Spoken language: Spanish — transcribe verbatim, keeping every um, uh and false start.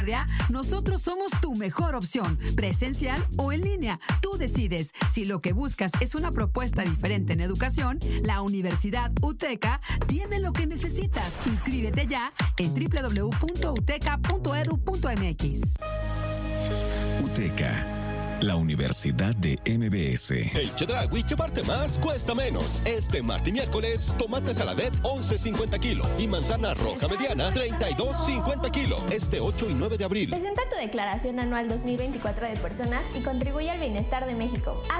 Nosotros somos tu mejor opción, presencial o en línea. Tú decides. Si lo que buscas es una propuesta diferente en educación, la Universidad UTECA tiene lo que necesitas. Inscríbete ya en doble u doble u doble u punto uteca punto edu punto eme equis. UTECA, la Universidad de eme be ese. El Chedraui llevarte más cuesta menos. Este martes y miércoles, tomate saladet once cincuenta kilo y manzana roja mediana treinta y dos cincuenta kilo. Este ocho y nueve de abril. Presenta tu declaración anual dos mil veinticuatro de personas y contribuye al bienestar de México.